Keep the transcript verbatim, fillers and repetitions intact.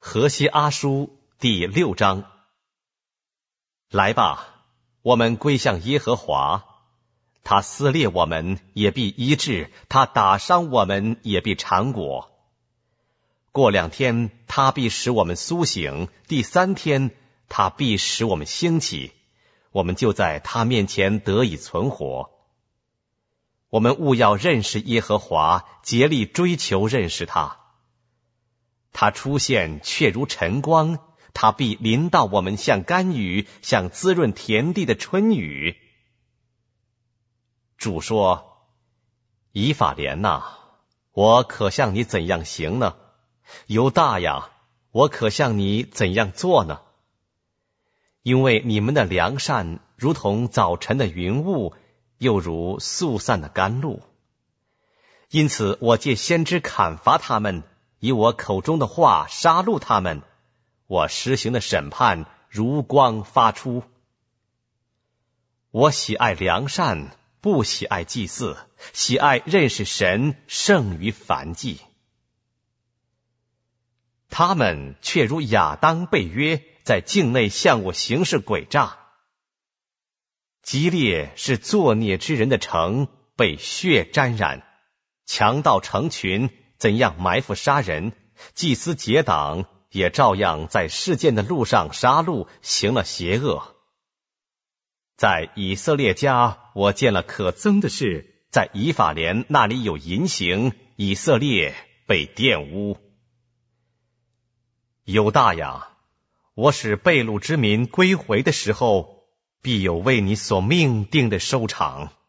何西阿书第六章。来吧，我们归向耶和华，他撕裂我们也必医治，他打伤我们也必缠裹。过两天他必使我们苏醒，第三天他必使我们兴起，我们就在他面前得以存活。我们务要认识耶和华，竭力追求认识他。他出现却如晨光，他必临到我们像甘雨，像滋润田地的春雨。主说：以法莲哪，我可向你怎样行呢？犹大呀，我可向你怎样做呢？因为你们的良善如同早晨的云雾，又如速散的甘露。因此我借先知砍伐他们，以我口中的话杀戮他们，我施行的审判如光发出。我喜爱良善，不喜爱祭祀，喜爱认识神胜于燔祭。他们却如亚当被约，在境内向我行事诡诈。基列是作孽之人的城，被血沾染，强盗成群，怎样埋伏杀人，祭司结党也照样在事件的路上杀戮，行了邪恶。在以色列家我见了可憎的事，在以法莲那里有淫行，以色列被玷污。犹大呀，我使被掳之民归回的时候，必有为你所命定的收场。